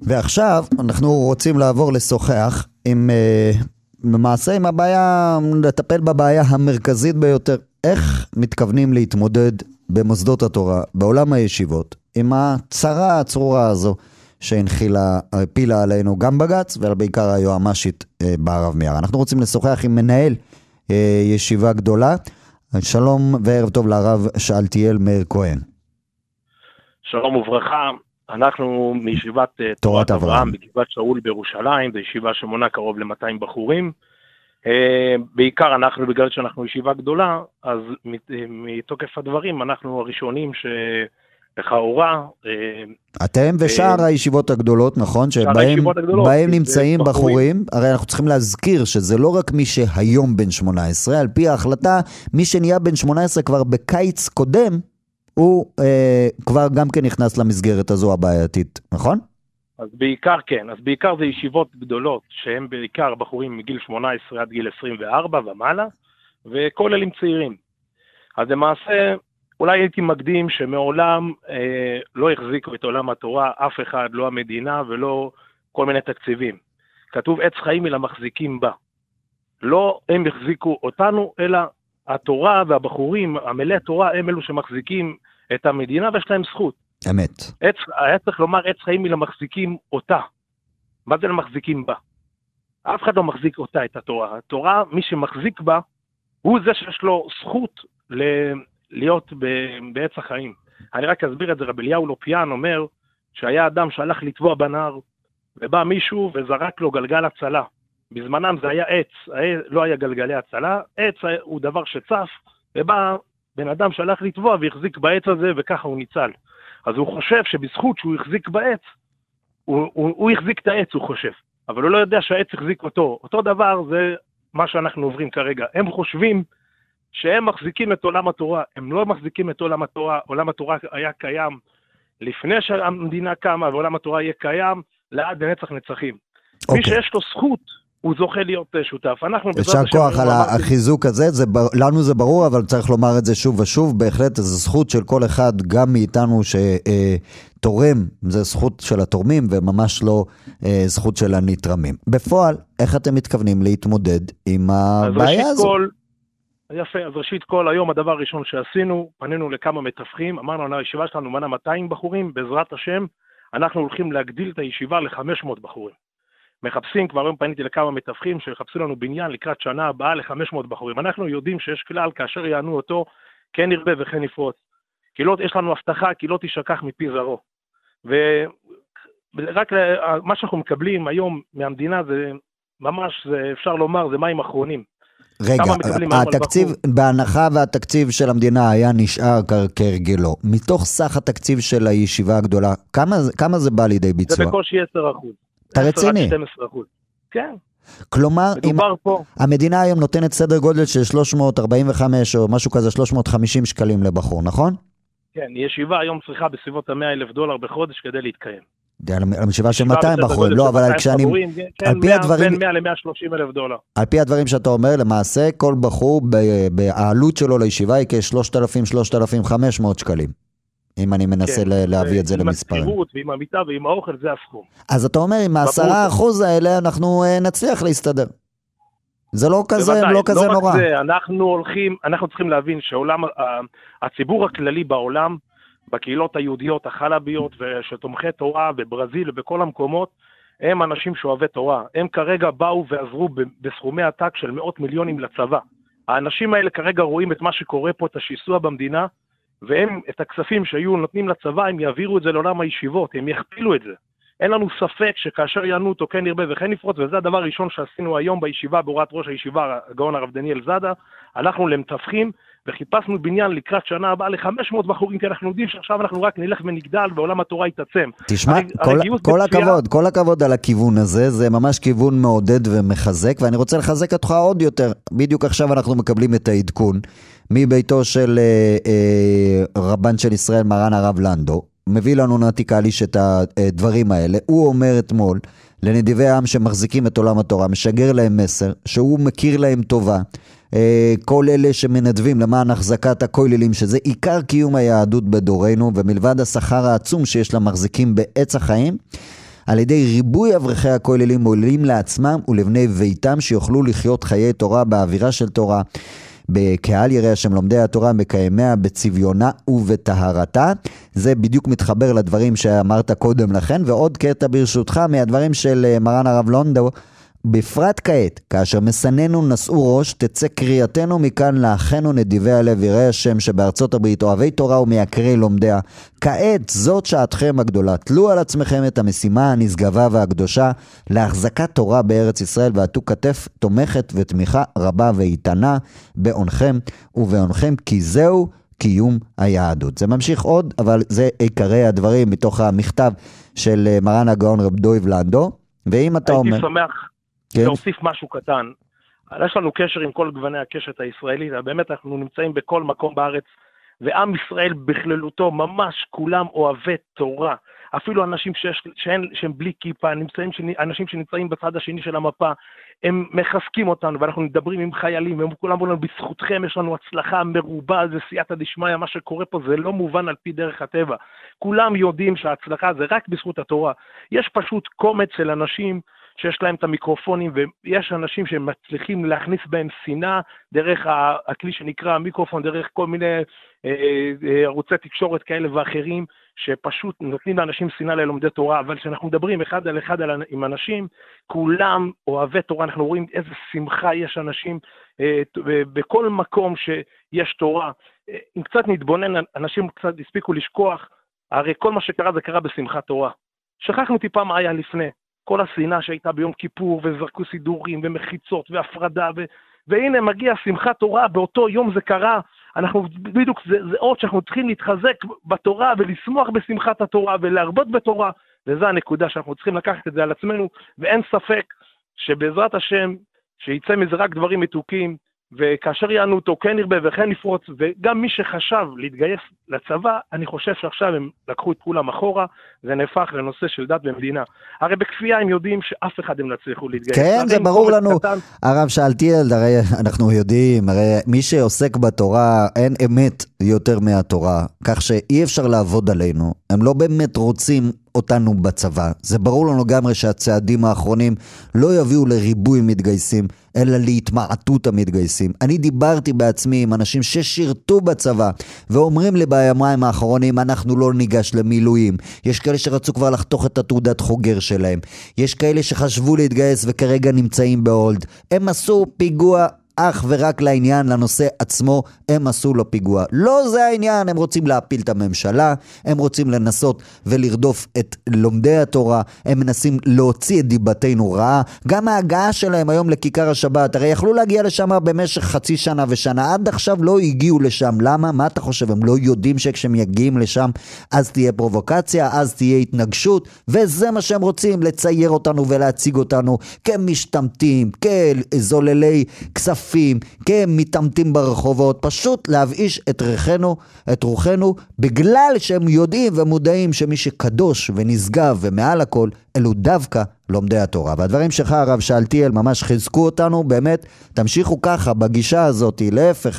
ועכשיו אנחנו רוצים לעבור לשוחח עם, למעשה עם הבעיה, לטפל בבעיה המרכזית ביותר. איך מתכוונים להתמודד במוסדות התורה, בעולם הישיבות, עם הצרה הצרורה הזו שהפילה עלינו גם בג"ץ, ובעיקר היועמ"שית בערב מיארה. אנחנו רוצים לשוחח עם מנהל ישיבה גדולה. שלום וערב טוב לרב שאלתיאל מאיר כהן. שלום וברכה. אנחנו מישיבת תורת אברהם בגבעת שאול בירושלים, זו ישיבה שמונה קרוב ל-200 בחורים. בעיקר אנחנו, בגלל שאנחנו ישיבה גדולה, אז מתוקף הדברים אנחנו הראשונים שלכאורה... אתם ושאר הישיבות הגדולות, נכון? שבהם נמצאים בחורים. הרי אנחנו צריכים להזכיר שזה לא רק מי שהיום בן 18, על פי ההחלטה, מי שנהיה בן 18 כבר בקיץ קודם, הוא כבר גם כן נכנס למסגרת הזו הבעייתית, נכון? אז בעיקר כן, אז בעיקר זה ישיבות גדולות, שהם בעיקר בחורים מגיל 18 עד גיל 24 ומעלה, וכל אלים צעירים. אז למעשה, אולי הייתי מקדים שמעולם לא החזיקו את עולם התורה, אף אחד, לא המדינה ולא כל מיני תקציבים. כתוב עץ חיים אלא מחזיקים בה. לא הם החזיקו אותנו, אלא התורה והבחורים, המלא תורה, הם אלו שמחזיקים את המדינה ויש להם זכות. אמת. היה צריך לומר עץ חיים אלא מחזיקים אותה. מה זה למחזיקים בה? אף אחד לא מחזיק אותה, את התורה. התורה, מי שמחזיק בה, הוא זה שיש לו זכות להיות בעץ החיים. אני רק אסביר את זה, רבי אליהו לופיאן אומר שהיה אדם שהלך לטבוע בנהר, ובא מישהו וזרק לו גלגל הצלה. בזמנם זה היה עץ, לא היה גלגלי הצלה, עץ הוא דבר שצף, ובא בן אדם שהלך לטבוע והחזיק בעץ הזה וככה הוא ניצל. אז הוא חושב שבזכות שהוא החזיק בעץ, הוא החזיק את העץ, הוא חושב. אבל הוא לא יודע שהעץ החזיק אותו. אותו דבר זה מה שאנחנו עוברים כרגע. הם חושבים שהם מחזיקים את עולם התורה. הם לא מחזיקים את עולם התורה. עולם התורה היה קיים לפני שהמדינה קמה, ועולם התורה יהיה קיים לעד לנצח נצחים. מי שיש לו זכות, הוא זוכה להיות שותף. אפשר כוח על החיזוק הזה, לנו זה ברור, אבל צריך לומר את זה שוב ושוב, בהחלט זו זכות של כל אחד, גם מאיתנו שתורם, זו זכות של התורמים, וממש לא זכות של הנתרמים. בפועל, איך אתם מתכוונים להתמודד עם הבעיה הזו? יפה, אז ראשית כל, היום הדבר הראשון שעשינו, פנינו לכמה מתווכים, אמרנו, הישיבה שלנו מנה 200 בחורים, בעזרת השם, אנחנו הולכים להגדיל את הישיבה ל-500 בחורים. מחפשים, כבר היום פניתי לכמה מתווכים שחפשו לנו בניין לקראת שנה הבאה ל-500 בחורים. אנחנו יודעים שיש כלל, כאשר יענו אותו, כן ירבה וכן יפרוץ. כי לא, יש לנו הבטחה, כי לא תשכח מפי זרעו. ורק מה שאנחנו מקבלים היום מהמדינה, זה ממש, אפשר לומר, זה מים אחרונים. רגע, התקציב, בהנחה והתקציב של המדינה היה נשאר כרגלו, מתוך סך התקציב של הישיבה הגדולה, כמה זה בא לידי ביצוע? זה בקושי 10%. אתה רציני? 12%. כן. כלומר, אם המדינה היום נותנת סדר גודל של 345 או משהו כזה, 350 שקלים לבחור, נכון? כן, ישיבה היום צריכה בסביבות $100,000 בחודש כדי להתקיים. ישיבה של 200 בחורים, לא, אבל כשאני... בין 100 ל-130,000 דולר. על פי הדברים שאתה אומר, למעשה כל בחור בעלות שלו לישיבה היא כ-3,500 שקלים. אם אני מנסה להביא את זה למספרים. עם הצירות ועם המיטה ועם האוכל זה הסכום. אז אתה אומר, עם 10% האלה אנחנו נצליח להסתדר. זה לא כזה נורא. אנחנו צריכים להבין שעולם, הציבור הכללי בעולם, בקהילות היהודיות, החלביות ושתומכי תורה בברזיל ובכל המקומות, הם אנשים שאוהבי תורה. הם כרגע באו ועזרו בסכומי עתק של מאות מיליונים לצבא. האנשים האלה כרגע רואים את מה שקורה פה, את השיסוע במדינה, והם את הכספים שהיו נותנים לצבא, הם יעבירו את זה לעולם הישיבות, הם יכפילו את זה. אין לנו ספק שכאשר יענו אותו כן ירבה וכן יפרוץ, וזה הדבר הראשון שעשינו היום בישיבה, בהוראת ראש הישיבה, הגאון הרב דניאל זאדה, הלכנו למתווכים וחיפשנו בניין לקראת שנה הבאה ל-500 בחורים, כי אנחנו יודעים שעכשיו אנחנו רק נלך ונגדל ועולם התורה יתעצם. תשמע, כל הכבוד על הכיוון הזה, זה ממש כיוון מעודד ומחזק, ואני רוצה לחזק אותך עוד יותר. בדיוק עכשיו אנחנו מקבלים את העדכון מביתו של רבן של ישראל, מרן הרב לנדו, מביא לנו נתי קליש את הדברים האלה. הוא אומר אתמול לנדיבי העם שמחזיקים את עולם התורה, משגר להם מסר שהוא מכיר להם טובה, כל אלה שמנדבים למען החזקת הכוללים, שזה עיקר קיום היהדות בדורנו, ומלבד השכר העצום שיש למחזיקים בעץ החיים, על ידי ריבוי אברכי הכוללים מועילים לעצמם ולבני ביתם שיוכלו לחיות חיי תורה באווירה של תורה. בקהל יראי השם לומדי התורה מקיימיה בצביונה ובטהרתה. זה בדיוק מתחבר לדברים שאמרת קודם לכן, ועוד קטע ברשותך מהדברים של מרן הרב לונדו. בפרט כעת, כאשר מסננו נשאו ראש, תצא קריאתנו מכאן לאחינו נדיבי הלב יראי השם שבארצות הברית, אוהבי תורה ומעקרי לומדיה. כעת זאת שעתכם הגדולה, תלו על עצמכם את המשימה הנשגבה והקדושה להחזקת תורה בארץ ישראל, ועטו כתף תומכת ותמיכה רבה ואיתנה בעונכם ובעונכם, כי זהו קיום היהדות. זה ממשיך עוד, אבל זה עיקרי הדברים מתוך המכתב של מרן הגאון רב דויב לנדו. ואם אתה אומר... הייתי שמח להוסיף משהו קטן. יש לנו קשר עם כל גווני הקשת הישראלית, באמת אנחנו נמצאים בכל מקום בארץ, ועם ישראל בכללותו, ממש כולם אוהבי תורה. אפילו אנשים שהם בלי כיפה, אנשים שנמצאים בצד השני של המפה, הם מחזקים אותנו, ואנחנו מדברים עם חיילים, והם כולם אומרים, בזכותכם יש לנו הצלחה מרובה, זה סייעתא דשמיא, מה שקורה פה זה לא מובן על פי דרך הטבע. כולם יודעים שההצלחה זה רק בזכות התורה. יש פשוט קומץ של אנשים שיש להם את המיקרופונים, ויש אנשים שמצליחים להכניס בהם שנאה, דרך הכלי שנקרא המיקרופון, דרך כל מיני ערוצי תקשורת כאלה ואחרים, שפשוט נותנים לאנשים שנאה ללומדי תורה, אבל כשאנחנו מדברים אחד על אחד עם אנשים, כולם אוהבי תורה, אנחנו רואים איזה שמחה יש אנשים, בכל מקום שיש תורה, אם קצת נתבונן, אנשים קצת הספיקו לשכוח, הרי כל מה שקרה זה קרה בשמחת תורה. שכחנו טיפה מה היה לפני. כל השנאה שהייתה ביום כיפור, וזרקו סידורים, ומחיצות, והפרדה, והנה מגיע שמחת תורה, באותו יום זה קרה, אנחנו בדיוק, זה עוד שאנחנו צריכים להתחזק בתורה, ולשמוח בשמחת התורה, ולהרבות בתורה, וזו הנקודה שאנחנו צריכים לקחת את זה על עצמנו, ואין ספק שבעזרת השם, שיצא מזה רק דברים מתוקים, וכאשר יענו אותו כן ירבה וכן יפרוץ, וגם מי שחשב להתגייס לצבא, אני חושב שעכשיו הם לקחו את כולם אחורה, זה נהפך לנושא של דת ומדינה. הרי בכפייה הם יודעים שאף אחד הם לא צריכו להתגייס. כן, זה ברור לנו. הרב שאלתי, הרי אנחנו יודעים, הרי מי שעוסק בתורה, אין אמת יותר מהתורה, כך שאי אפשר לעבוד עלינו. הם לא באמת רוצים אותנו בצבא. זה ברור לנו לגמרי שהצעדים האחרונים לא יביאו לריבוי מתגייסים, אלא להתמעטות המתגייסים. אני דיברתי בעצמי עם אנשים ששירתו בצבא, ואומרים לי ביומיים האחרונים, אנחנו לא ניגש למילואים. יש כאלה שרצו כבר לחתוך את התעודת חוגר שלהם. יש כאלה שחשבו להתגייס וכרגע נמצאים בהולד. הם עשו פיגוע אך ורק לעניין, לנושא עצמו, הם עשו לו פיגוע. לא זה העניין, הם רוצים להפיל את הממשלה, הם רוצים לנסות ולרדוף את לומדי התורה, הם מנסים להוציא את דיבתנו רעה, גם ההגעה שלהם היום לכיכר השבת, הרי יכלו להגיע לשם במשך חצי שנה ושנה, עד עכשיו לא הגיעו לשם, למה? מה אתה חושב? הם לא יודעים שכשהם יגיעים לשם, אז תהיה פרובוקציה, אז תהיה התנגשות, וזה מה שהם רוצים, לצייר אותנו ולהציג אותנו כמשתמטים, כזוללי כספים, כמתעמתים ברחובות, פשוט להבאיש את רוחנו, בגלל שהם יודעים ומודעים שמי שקדוש ונשגב ומעל הכל, אלו דווקא לומדי התורה. והדברים שלך הרב שאלתיאל ממש חיזקו אותנו, באמת תמשיכו ככה בגישה הזאת, להפך,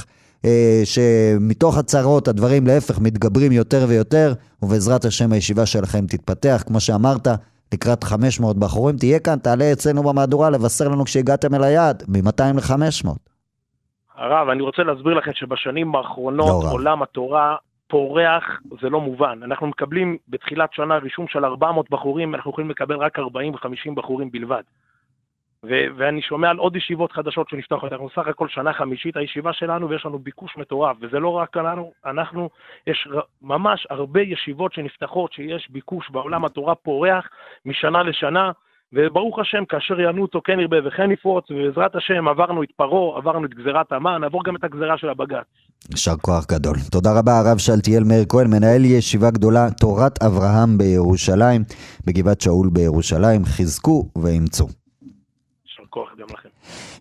שמתוך הצרות הדברים להפך מתגברים יותר ויותר, ובעזרת השם הישיבה שלכם תתפתח, כמו שאמרת, לקראת 500 בחורים, תהיה כאן, תעלה אצלנו במהדורה, לבשר לנו כשהגעתם אל היעד, מ-200 ל-500. הרב, אני רוצה להסביר לכם שבשנים האחרונות עולם התורה פורח, זה לא מובן. אנחנו מקבלים בתחילת שנה רישום של 400 בחורים, אנחנו יכולים לקבל רק 40-50 בחורים בלבד. ואני שומע על עוד ישיבות חדשות שנפתח, אנחנו סך הכל שנה חמישית הישיבה שלנו, ויש לנו ביקוש מטורף, וזה לא רק אנחנו, יש ממש הרבה ישיבות שנפתחות, שיש ביקוש בעולם התורה פורח משנה לשנה, וברוך השם, כאשר יענו אותו כן ירבה וכן יפרוץ, ובעזרת השם עברנו את פרו, עברנו את גזירת המן, נעבור גם את הגזירה של הבג"ץ. יישר כוח גדול. תודה רבה הרב שאלתיאל מאיר כהן, מנהל ישיבה גדולה תורת אברהם בירושלים, בגבעת שאול בירושלים, חזקו ואמצו. יישר כוח גם לכם.